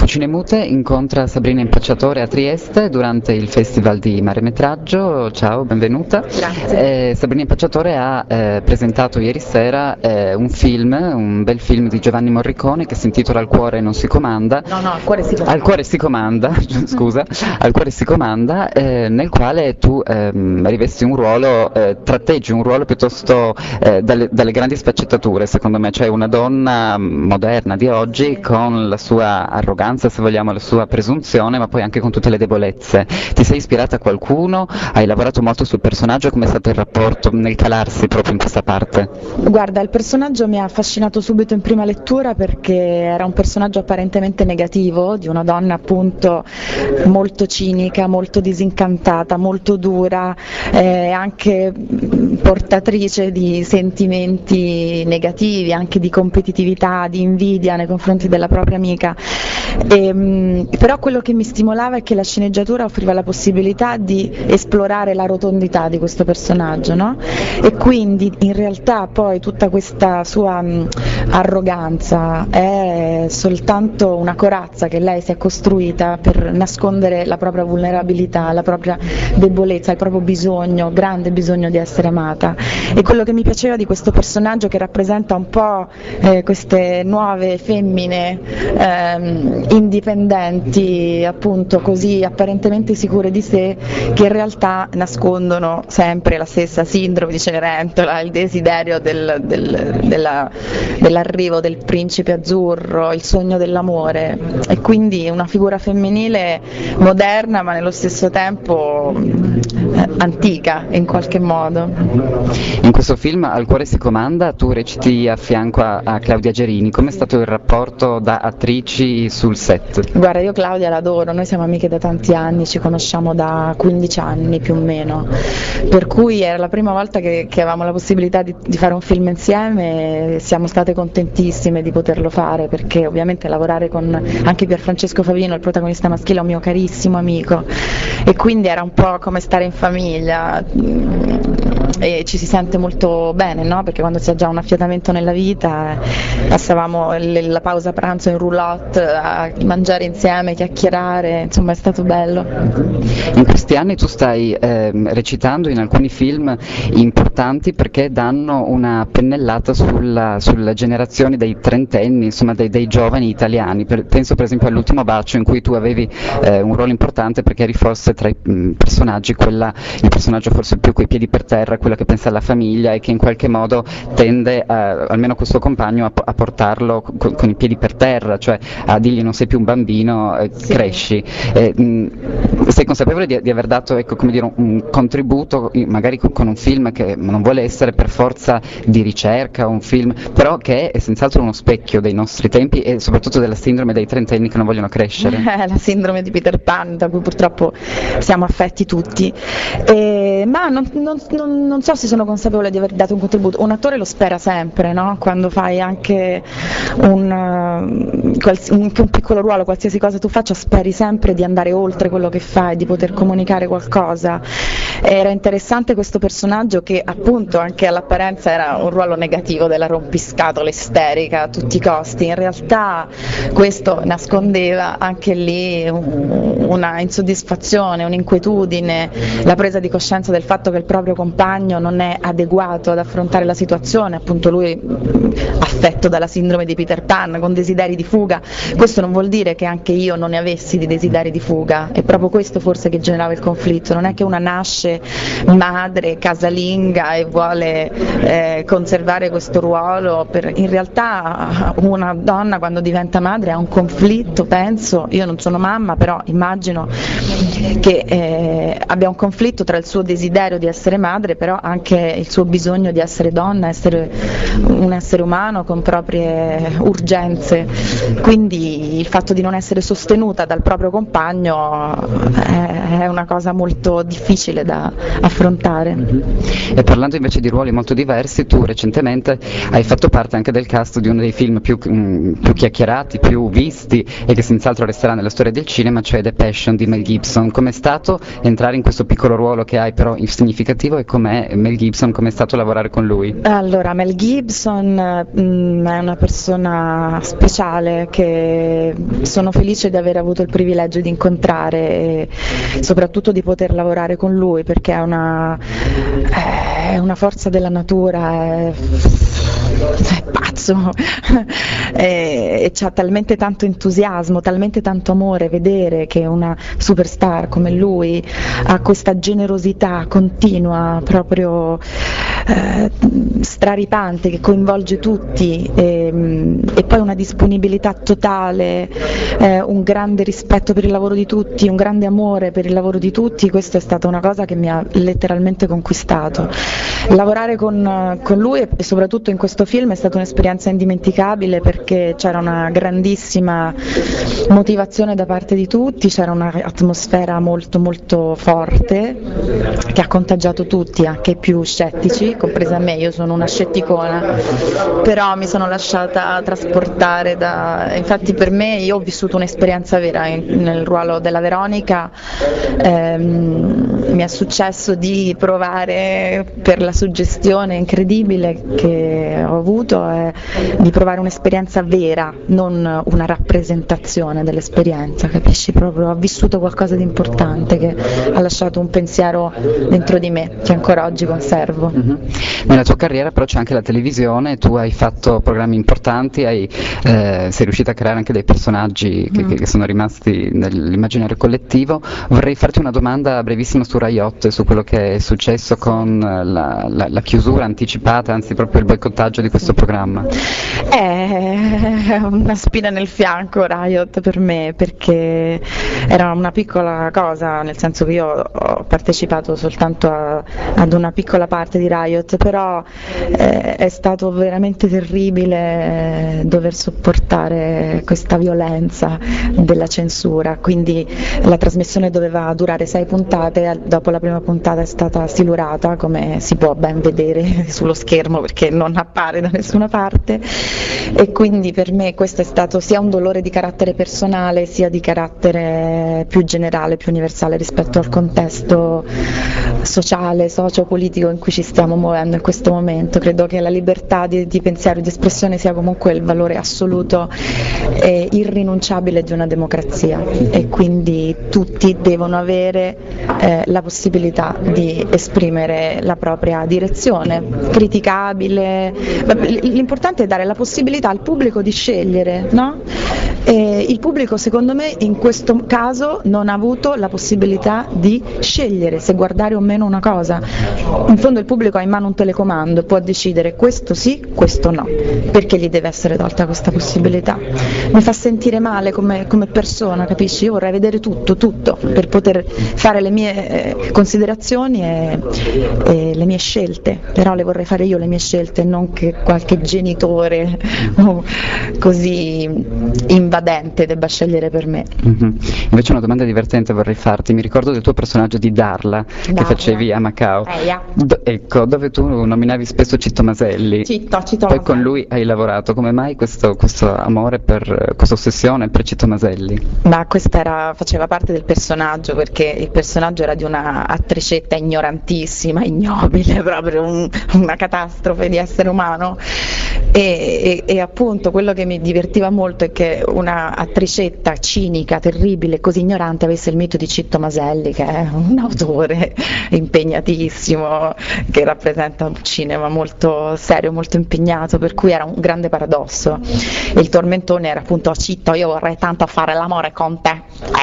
Cinemute incontra Sabrina Impacciatore a Trieste durante il Festival di Maremetraggio. Ciao, benvenuta. Grazie. Sabrina Impacciatore ha presentato ieri sera un bel film di Giovanni Morricone che si intitola Al cuore non si comanda. No, Al cuore si comanda. Al cuore si comanda, scusa, Al cuore si comanda, nel quale tu rivesti un ruolo, tratteggi un ruolo piuttosto dalle grandi sfaccettature, secondo me, cioè una donna moderna di oggi con la sua arroganza, se vogliamo, la sua presunzione, ma poi anche con tutte le debolezze. Ti sei ispirata a qualcuno? Hai lavorato molto sul personaggio? Com'è stato il rapporto nel calarsi proprio in questa parte? Guarda, il personaggio mi ha affascinato subito in prima lettura perché era un personaggio apparentemente negativo, di una donna appunto molto cinica, molto disincantata, molto dura, anche portatrice di sentimenti negativi, anche di competitività, di invidia nei confronti della propria amica. Però quello che mi stimolava è che la sceneggiatura offriva la possibilità di esplorare la rotondità di questo personaggio, no? E quindi in realtà poi tutta questa sua arroganza è soltanto una corazza che lei si è costruita per nascondere la propria vulnerabilità, la propria debolezza, il proprio bisogno, grande bisogno di essere amata. E quello che mi piaceva di questo personaggio, che rappresenta un po' queste nuove femmine indipendenti, appunto così apparentemente sicure di sé, che in realtà nascondono sempre la stessa sindrome di Cenerentola, il desiderio dell'arrivo del principe azzurro, il sogno dell'amore, e quindi una figura femminile moderna ma nello stesso tempo antica in qualche modo. In questo film Al cuore si comanda tu reciti a fianco a Claudia Gerini. Com'è stato il rapporto da attrici sul set? Guarda, io Claudia l'adoro, noi siamo amiche da tanti anni, ci conosciamo da 15 anni più o meno, per cui era la prima volta che avevamo la possibilità di fare un film insieme e siamo state contentissime di poterlo fare, perché ovviamente lavorare con anche Pierfrancesco Favino, il protagonista maschile, è un mio carissimo amico, e quindi era un po' come stare in famiglia e ci si sente molto bene, no? Perché quando si ha già un affiatamento nella vita passavamo la pausa pranzo in roulotte a mangiare insieme, chiacchierare, insomma è stato bello. In questi anni tu stai recitando in alcuni film importanti perché danno una pennellata sulla generazione dei trentenni, insomma dei giovani italiani. Penso per esempio all'Ultimo bacio, in cui tu avevi un ruolo importante perché eri forse tra i personaggi il personaggio forse più coi piedi per terra, quello che pensa alla famiglia e che in qualche modo tende, almeno questo compagno, a portarlo con i piedi per terra, cioè a dirgli non sei più un bambino, Sì. Cresci. Sei consapevole di aver dato, ecco, come dire, un contributo, magari con un film che non vuole essere per forza di ricerca, un film, però che è senz'altro uno specchio dei nostri tempi e soprattutto della sindrome dei trentenni che non vogliono crescere? La sindrome di Peter Pan, da cui purtroppo siamo affetti tutti. Ma non so se sono consapevole di aver dato un contributo. Un attore lo spera sempre, no? Quando fai anche un piccolo ruolo, qualsiasi cosa tu faccia, speri sempre di andare oltre quello che fai, di poter comunicare qualcosa. Era interessante questo personaggio che appunto anche all'apparenza era un ruolo negativo della rompiscatole isterica a tutti i costi. In realtà questo nascondeva anche lì una insoddisfazione, un'inquietudine, la presa di coscienza del fatto che il proprio compagno non è adeguato ad affrontare la situazione, appunto lui affetto dalla sindrome di Peter Pan, con desideri di fuga. Questo non vuol dire che anche io non ne avessi di desideri di fuga, è proprio questo forse che generava il conflitto. Non è che una nasce madre, casalinga e vuole conservare questo ruolo, in realtà una donna quando diventa madre ha un conflitto, penso, io non sono mamma, però immagino che abbia un conflitto tra il suo desiderio di essere madre, però anche il suo bisogno di essere donna, essere un essere umano con proprie urgenze. Quindi il fatto di non essere sostenuta dal proprio compagno è una cosa molto difficile da da affrontare. E parlando invece di ruoli molto diversi, tu recentemente hai fatto parte anche del cast di uno dei film più chiacchierati, più visti e che senz'altro resterà nella storia del cinema, cioè The Passion di Mel Gibson. Com'è stato entrare in questo piccolo ruolo che hai però significativo, e com'è Mel Gibson, com'è stato lavorare con lui? Allora, Mel Gibson è una persona speciale che sono felice di aver avuto il privilegio di incontrare e soprattutto di poter lavorare con lui, perché è una forza della natura, è pazzo e c'ha talmente tanto entusiasmo, talmente tanto amore. Vedere che una superstar come lui ha questa generosità continua, proprio straripante, che coinvolge tutti, e poi una disponibilità totale, un grande rispetto per il lavoro di tutti, un grande amore per il lavoro di tutti. Questa è stata una cosa che mi ha letteralmente conquistato. Lavorare con lui e soprattutto in questo film è stata un'esperienza indimenticabile, perché c'era una grandissima motivazione da parte di tutti, c'era un'atmosfera molto molto forte che ha contagiato tutti, anche i più scettici, compresa me. Io sono una scetticona, però mi sono lasciata trasportare infatti per me, io ho vissuto un'esperienza vera nel ruolo della Veronica. Mi è successo di provare, per la suggestione incredibile che ho avuto, di provare un'esperienza vera, non una rappresentazione dell'esperienza, capisci? Proprio ho vissuto qualcosa di importante che ha lasciato un pensiero dentro di me che ancora oggi conservo. Nella tua carriera però c'è anche la televisione, tu hai fatto programmi importanti, sei riuscita a creare anche dei personaggi che sono rimasti nell'immaginario collettivo. Vorrei farti una domanda brevissima su Rai 8 e su quello che è successo con la chiusura anticipata, anzi proprio il boicottaggio di questo programma. È una spina nel fianco Riot per me, perché era una piccola cosa, nel senso che io ho partecipato soltanto ad una piccola parte di Riot, però è stato veramente terribile dover sopportare questa violenza della censura. Quindi la trasmissione doveva durare 6 puntate, dopo la prima puntata è stata silurata, come si può ben vedere sullo schermo perché non appare da nessuna parte, e quindi per me questo è stato sia un dolore di carattere personale sia di carattere più generale, più universale rispetto al contesto sociale, socio-politico in cui ci stiamo muovendo in questo momento. Credo che la libertà di pensiero e di espressione sia comunque il valore assoluto e irrinunciabile di una democrazia, e quindi tutti devono avere la possibilità di esprimere la propria direzione, criticabile. L'importante è dare la possibilità al pubblico di scegliere, no? E il pubblico, secondo me, in questo caso non ha avuto la possibilità di scegliere se guardare o meno una cosa. In fondo il pubblico ha in mano un telecomando e può decidere questo sì, questo no, perché gli deve essere tolta questa possibilità. Mi fa sentire male come persona, capisci? Io vorrei vedere tutto per poter fare le mie considerazioni e le mie scelte, però le vorrei fare io le mie scelte, non che qualche genitore così invadente debba scegliere per me. Invece una domanda divertente vorrei farti. Mi ricordo del tuo personaggio di Darla che facevi a Macao, ecco, dove tu nominavi spesso Citto Maselli. Citto Poi con lui hai lavorato. Come mai questo amore, questa ossessione per Citto Maselli? Ma questa faceva parte del personaggio, perché il personaggio era di una attricetta ignorantissima, ignobile, proprio una catastrofe di essere umano, e appunto quello che mi divertiva molto è che una attricetta cinica, terribile, così ignorante avesse il mito di Citto Maselli, che è un autore impegnatissimo, che rappresenta un cinema molto serio, molto impegnato, per cui era un grande paradosso. E il tormentone era appunto: Citto, io vorrei tanto fare l'amore con te,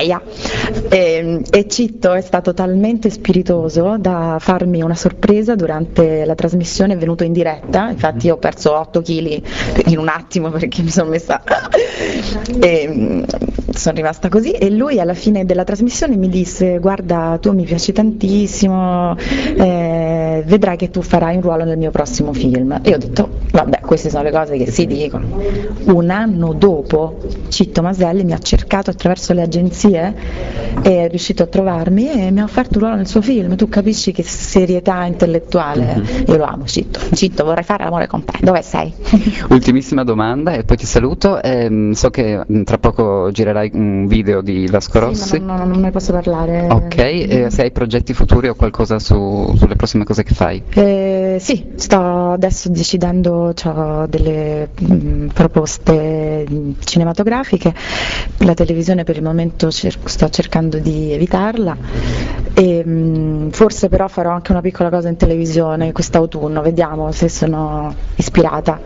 e Citto è stato talmente spiritoso da farmi una sorpresa durante la trasmissione. È venuto in diretta, infatti io ho perso 8 kg in un attimo perché mi sono messa sono rimasta così e lui alla fine della trasmissione mi disse: guarda, tu mi piaci tantissimo, vedrai che tu farai un ruolo nel mio prossimo film. E ho detto vabbè, queste sono le cose che si dicono. Un anno dopo Citto Maselli mi ha cercato attraverso le agenzie e è riuscito a trovarmi e mi ha offerto un ruolo nel suo film. Tu capisci che serietà intellettuale? Io lo amo Citto, vorrei fare l'amore con te, dove sei? Ultimissima domanda e poi ti saluto. So che tra poco girerai un video di Vasco Rossi. Sì, ma non ne posso parlare. Ok, se hai progetti futuri o qualcosa sulle prossime cose che fai? Sì, sto adesso decidendo, ho delle proposte cinematografiche, la televisione per il momento sto cercando di evitarla e forse però farò anche una piccola cosa in televisione quest'autunno, vediamo se sono ispirata.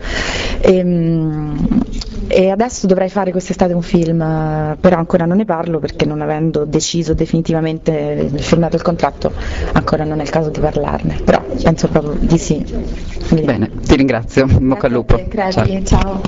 E adesso dovrei fare quest'estate un film, però ancora non ne parlo perché non avendo deciso definitivamente, firmato il contratto, ancora non è il caso di parlarne, però penso proprio di sì. Bene, ti ringrazio, in bocca al lupo. Ciao.